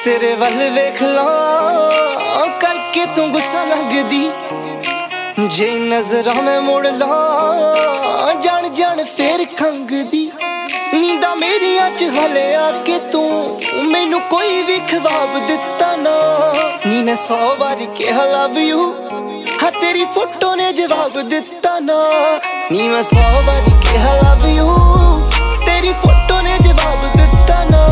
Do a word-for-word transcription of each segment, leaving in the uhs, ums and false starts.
तेरे वल वेख लो करके तू गुस्सा लगदी, जे नजरां में मुड़ ला जान जान फिर खंगदी। नींदा मेरियां च हले आके तू मैनू कोई भी ख्वाब दिता ना, नी मैं सौ बारी कहा लव यू हाँ तेरी फोटो ने जवाब दिता ना, नी मैं सौ बारी कहा लव यू तेरी फोटो ने जवाब दिता ना।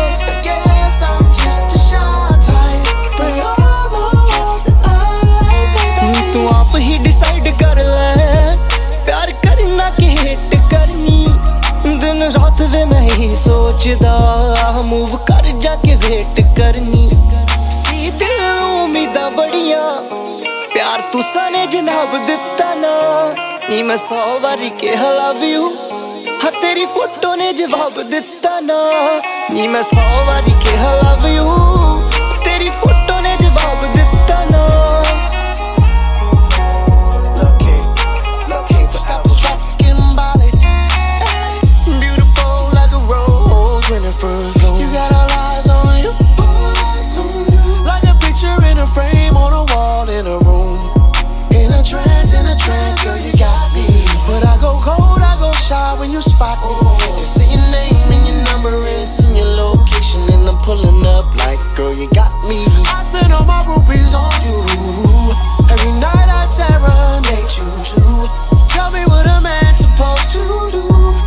तू आप ही डिसाइड कर ले प्यार करना कि हिट करनी, दिन रात वे मैं ही सोचदा मूव कर जाके वेट करनी। सी दिल उम्मीदां बड़ियां प्यार तुसा ने जनाब दिता ना, नी मैं सौ बारी कहा लव यू हाँ तेरी फोटो ने जवाब दिता ना, नी मैं सौ बारी कहा लव यू तेरी फोटो ने जवाब दिता ना। You got all eyes on you, like a picture in a frame on a wall in a room. In a trance, in a trance, girl, you got me. But I go cold, I go shy when you spot me. See your name and your number and send your location, and I'm pulling up like, girl, you got me. I spend all my rupees on you. Every night I serenade you too. Tell me what a man's supposed to do.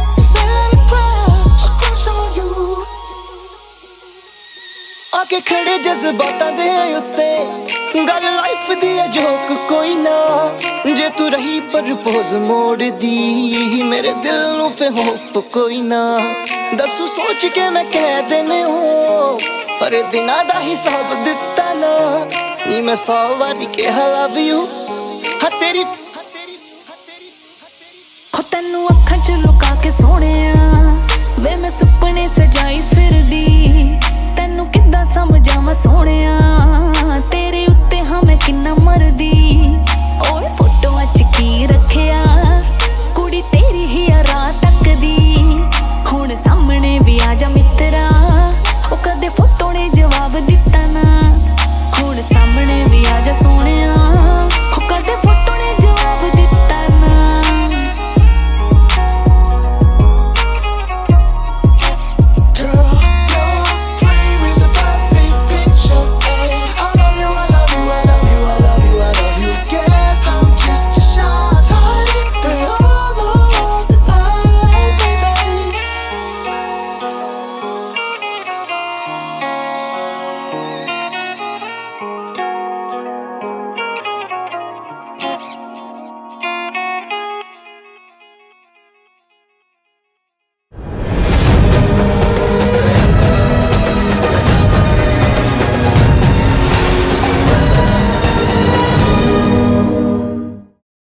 आके खड़े जज्बातां दे उत्ते गल life दी है joke कोई ना, जे तू रही propose मोड़ दी मेरे दिल नू फे होप कोई ना। दसू सोच के मैं कह देने हो पर दिनां दा हिसाब दिता ना, नी मैं सौ बारी कहा लव यू हाँ तेरी हो तैनू अखां च लुका के सोहणिया वे मैं सुपने सजाई फिरदी, तैनू किद्दां समझावां सोहणिया तेरे